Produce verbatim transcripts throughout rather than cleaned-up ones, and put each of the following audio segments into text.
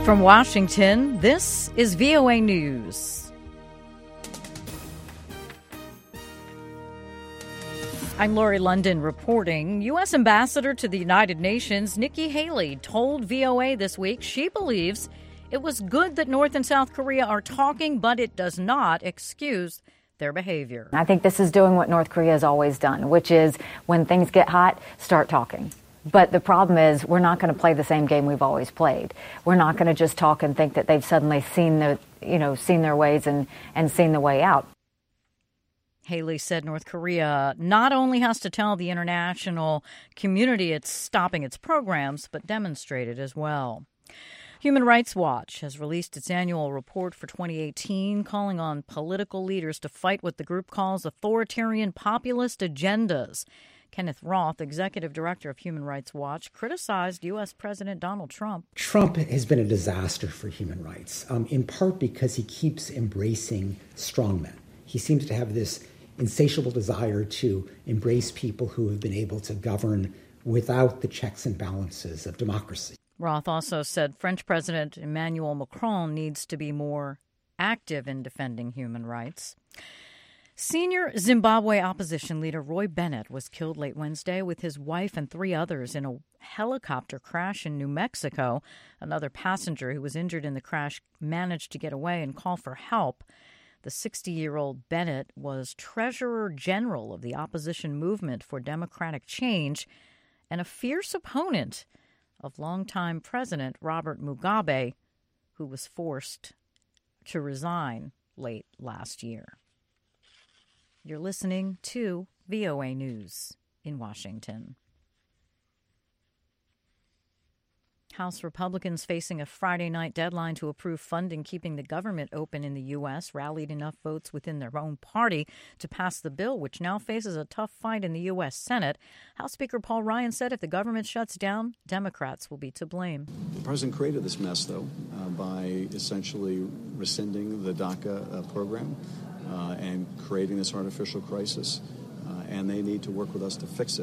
From Washington, this is V O A News. I'm Lori London reporting. U S. Ambassador to the United Nations Nikki Haley told V O A this week she believes it was good that North and South Korea are talking, but it does not excuse their behavior. I think this is doing what North Korea has always done, which is when things get hot, start talking. But the problem is we're not going to play the same game we've always played. We're not going to just talk and think that they've suddenly seen the, you know, seen their ways and, and seen the way out. Haley said North Korea not only has to tell the international community it's stopping its programs, but demonstrate it as well. Human Rights Watch has released its annual report for twenty eighteen, calling on political leaders to fight what the group calls authoritarian populist agendas. Kenneth Roth, executive director of Human Rights Watch, criticized U S. President Donald Trump. Trump has been a disaster for human rights, um, in part because he keeps embracing strongmen. He seems to have this insatiable desire to embrace people who have been able to govern without the checks and balances of democracy. Roth also said French President Emmanuel Macron needs to be more active in defending human rights. Senior Zimbabwe opposition leader Roy Bennett was killed late Wednesday with his wife and three others in a helicopter crash in New Mexico. Another passenger who was injured in the crash managed to get away and call for help. The sixty-year-old Bennett was Treasurer General of the opposition movement for democratic change and a fierce opponent of longtime President Robert Mugabe, who was forced to resign late last year. You're listening to V O A News in Washington. House Republicans facing a Friday night deadline to approve funding keeping the government open in the U S rallied enough votes within their own party to pass the bill, which now faces a tough fight in the U S. Senate. House Speaker Paul Ryan said if the government shuts down, Democrats will be to blame. The president created this mess, though, uh, by essentially rescinding the DACA uh, program uh, and creating this artificial crisis, uh, and they need to work with us to fix it.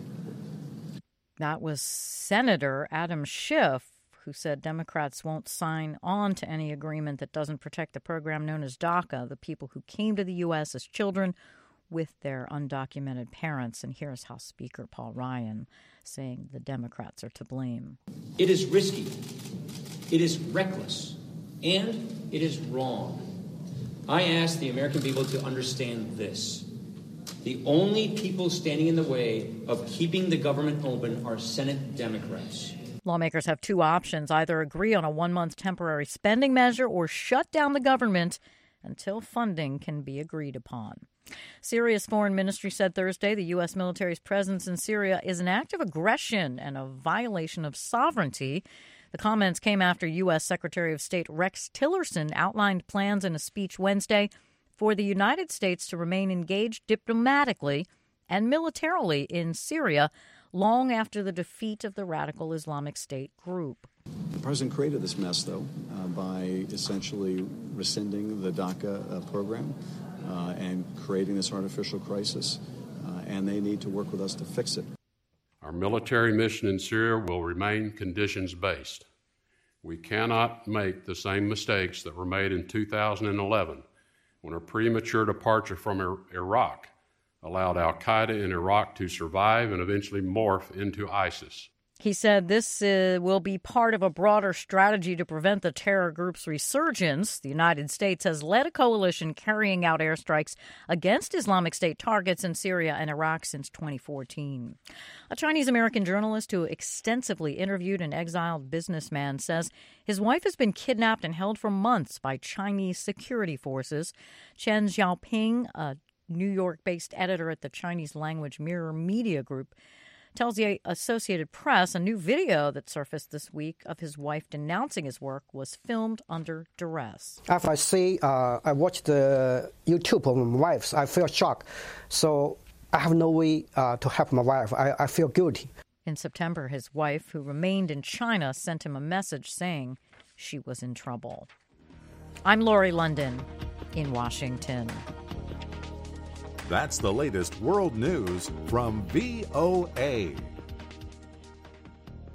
That was Senator Adam Schiff, who said Democrats won't sign on to any agreement that doesn't protect the program known as DACA, the people who came to the U S as children with their undocumented parents. And here's House Speaker Paul Ryan saying the Democrats are to blame. It is risky, it is reckless, and it is wrong. I ask the American people to understand this. The only people standing in the way of keeping the government open are Senate Democrats. Lawmakers have two options, either agree on a one-month temporary spending measure or shut down the government until funding can be agreed upon. Syria's foreign ministry said Thursday the U S military's presence in Syria is an act of aggression and a violation of sovereignty. The comments came after U S. Secretary of State Rex Tillerson outlined plans in a speech Wednesday for the United States to remain engaged diplomatically and militarily in Syria long after the defeat of the radical Islamic State group. The president created this mess, though, uh, by essentially rescinding the DACA uh, program uh, and creating this artificial crisis, uh, and they need to work with us to fix it. Our military mission in Syria will remain conditions-based. We cannot make the same mistakes that were made in two thousand eleven when a premature departure from Iraq allowed al-Qaeda in Iraq to survive and eventually morph into ISIS. He said this uh, will be part of a broader strategy to prevent the terror group's resurgence. The United States has led a coalition carrying out airstrikes against Islamic State targets in Syria and Iraq since twenty fourteen. A Chinese-American journalist who extensively interviewed an exiled businessman says his wife has been kidnapped and held for months by Chinese security forces. Chen Xiaoping, a New York-based editor at the Chinese-language Mirror Media Group, tells the Associated Press a new video that surfaced this week of his wife denouncing his work was filmed under duress. After I see, uh, I watched the YouTube of my wife, I feel shocked. So I have no way uh, to help my wife. I, I feel guilty. In September, his wife, who remained in China, sent him a message saying she was in trouble. I'm Lori London in Washington. That's the latest world news from V O A.